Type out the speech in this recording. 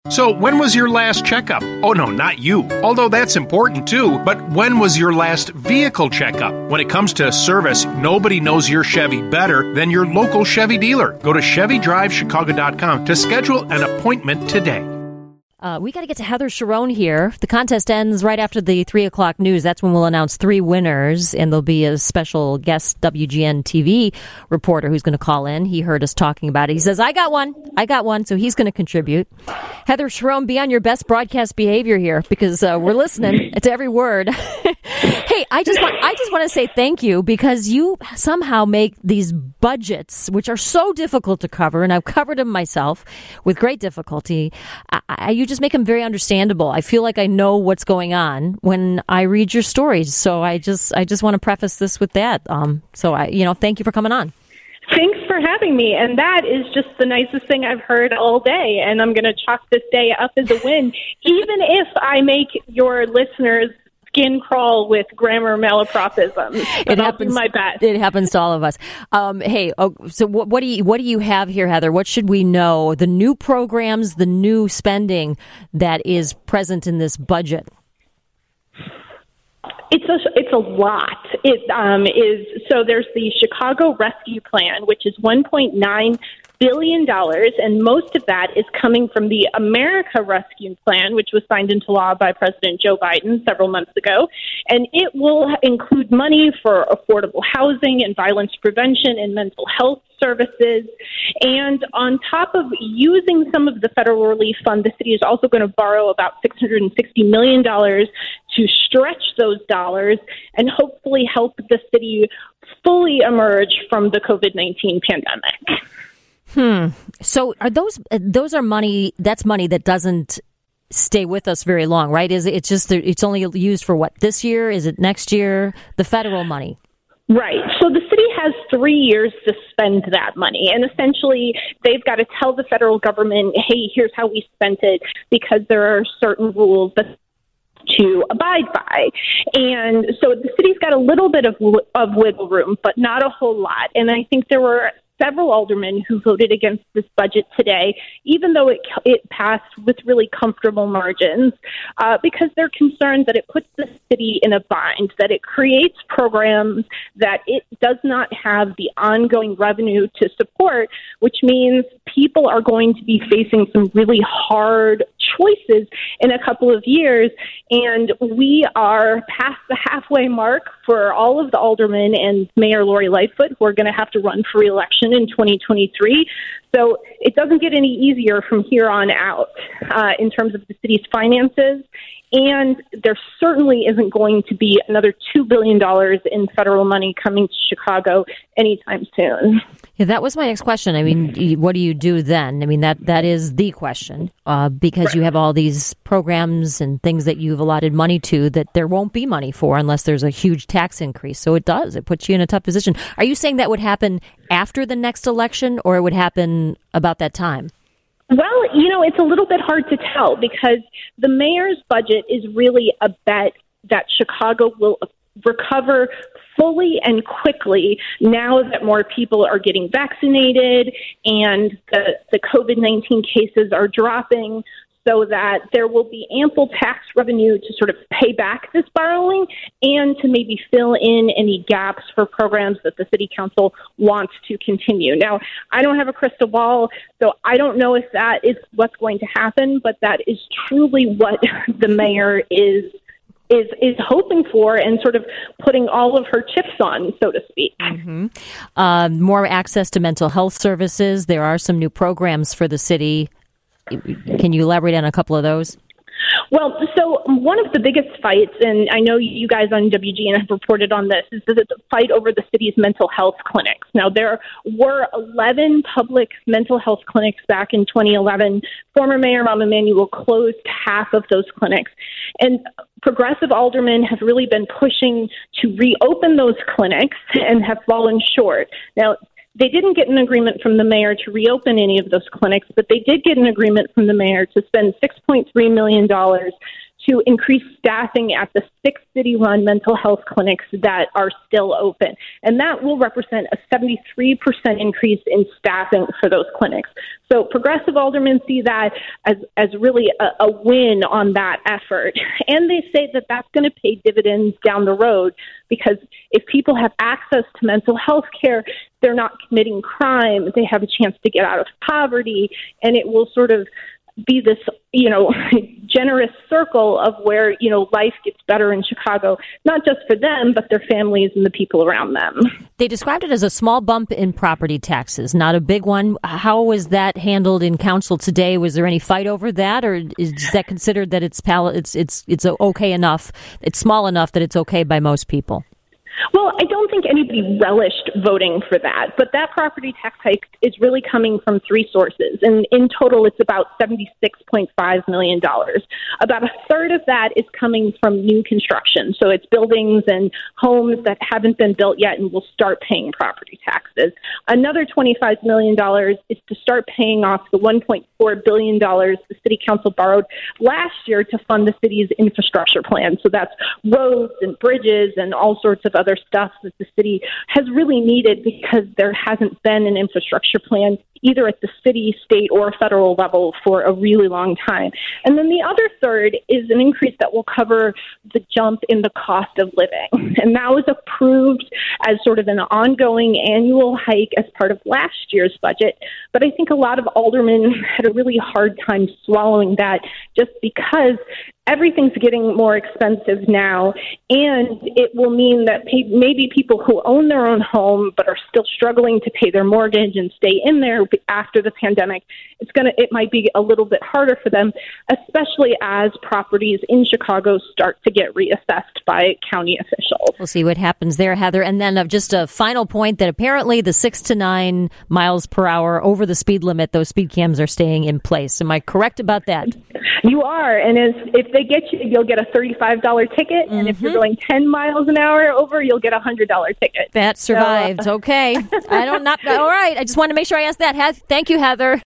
So, when was your last checkup? Oh, no, not you. Although that's important too, but when was your last vehicle checkup? When it comes to service, nobody knows your Chevy better than your local Chevy dealer. Go to ChevyDriveChicago.com to schedule an appointment today. We got to get to Heather Cherone here. The contest ends right after the 3 o'clock news. That's when we'll announce 3 winners, and there'll be a special guest WGN TV reporter who's going to call in. He heard us talking about it. He says, I got one, so he's going to contribute. Heather Cherone, be on your best broadcast behavior here, because we're listening to every word. Hey, I just want to say thank you, because you somehow make these budgets, which are so difficult to cover, and I've covered them myself with great difficulty. You just make them very understandable. I feel like I know what's going on when I read your stories. So I just want to preface this with that. Thank you for coming on. Thanks for having me. And that is just the nicest thing I've heard all day. And I'm going to chalk this day up as a win, even if I make your listeners skin crawl with grammar malapropisms. It happens. I'll do my best. It happens to all of us. So what do you have here, Heather? What should we know? The new programs, the new spending that is present in this budget. It's a lot. It is so. There's the Chicago Rescue Plan, which is $1.9 billion, and most of that is coming from the America Rescue Plan, which was signed into law by President Joe Biden several months ago. And it will include money for affordable housing and violence prevention and mental health services. And on top of using some of the federal relief fund, the city is also going to borrow about $660 million to stretch those dollars and hopefully help the city fully emerge from the COVID-19 pandemic. So are those are money? That's money that doesn't stay with us very long, right? It's only used for what, this year? Is it next year? The federal money. Right. So the city has 3 years to spend that money. And essentially, they've got to tell the federal government, hey, here's how we spent it, because there are certain rules that to abide by. And so the city's got a little bit of wiggle room, but not a whole lot. And I think there were several aldermen who voted against this budget today, even though it passed with really comfortable margins, because they're concerned that it puts the city in a bind, that it creates programs that it does not have the ongoing revenue to support, which means people are going to be facing some really hard choices in a couple of years. And we are past the halfway mark for all of the aldermen and Mayor Lori Lightfoot, who are going to have to run for re-election in 2023. So it doesn't get any easier from here on out in terms of the city's finances. And there certainly isn't going to be another $2 billion in federal money coming to Chicago anytime soon. Yeah, that was my next question. I mean, what do you do then? I mean, that is the question, because right. You have all these programs and things that you've allotted money to that there won't be money for unless there's a huge tax increase. So it puts you in a tough position. Are you saying that would happen after the next election, or it would happen about that time? Well, it's a little bit hard to tell, because the mayor's budget is really a bet that Chicago will recover fully and quickly now that more people are getting vaccinated and the COVID-19 cases are dropping, so that there will be ample tax revenue to sort of pay back this borrowing and to maybe fill in any gaps for programs that the city council wants to continue. Now, I don't have a crystal ball, so I don't know if that is what's going to happen, but that is truly what the mayor is hoping for and sort of putting all of her chips on, so to speak. Mm-hmm. More access to mental health services. There are some new programs for the city. Can you elaborate on a couple of those? Well, so one of the biggest fights, and I know you guys on WGN have reported on this, is the fight over the city's mental health clinics. Now, there were 11 public mental health clinics back in 2011. Former Mayor Rahm Emanuel closed half of those clinics. And progressive aldermen have really been pushing to reopen those clinics and have fallen short. Now, they didn't get an agreement from the mayor to reopen any of those clinics, but they did get an agreement from the mayor to spend $6.3 million to increase staffing at the 6 city-run mental health clinics that are still open. And that will represent a 73% increase in staffing for those clinics. So progressive aldermen see that as really a win on that effort. And they say that that's going to pay dividends down the road, because if people have access to mental health care, they're not committing crime, they have a chance to get out of poverty, and it will sort of be this, generous circle of where, life gets better in Chicago, not just for them, but their families and the people around them. They described it as a small bump in property taxes, not a big one. How was that handled in council today? Was there any fight over that, or is that considered that it's okay enough, it's small enough that it's okay by most people? Well, I don't think anybody relished voting for that, but that property tax hike is really coming from three sources, and in total it's about $76.5 million. About a third of that is coming from new construction, so it's buildings and homes that haven't been built yet and will start paying property taxes. Another $25 million is to start paying off the $1.4 billion the City Council borrowed last year to fund the city's infrastructure plan, so that's roads and bridges and all sorts of other stuff that the city has really needed, because there hasn't been an infrastructure plan either at the city, state, or federal level for a really long time. And then the other third is an increase that will cover the jump in the cost of living. And that was approved as sort of an ongoing annual hike as part of last year's budget. But I think a lot of aldermen had a really hard time swallowing that, just because everything's getting more expensive now, and it will mean that maybe people who own their own home but are still struggling to pay their mortgage and stay in there after the pandemic, it might be a little bit harder for them, especially as properties in Chicago start to get reassessed by county officials. We'll see what happens there, Heather. And then just a final point, that apparently the 6 to 9 miles per hour over the speed limit, those speed cams are staying in place. Am I correct about that? You are, and if they get you, you'll get a $35 ticket, and if you're going 10 miles an hour over, you'll get a $100 ticket. That survived. Okay. All right. I just wanted to make sure I asked that. Thank you, Heather.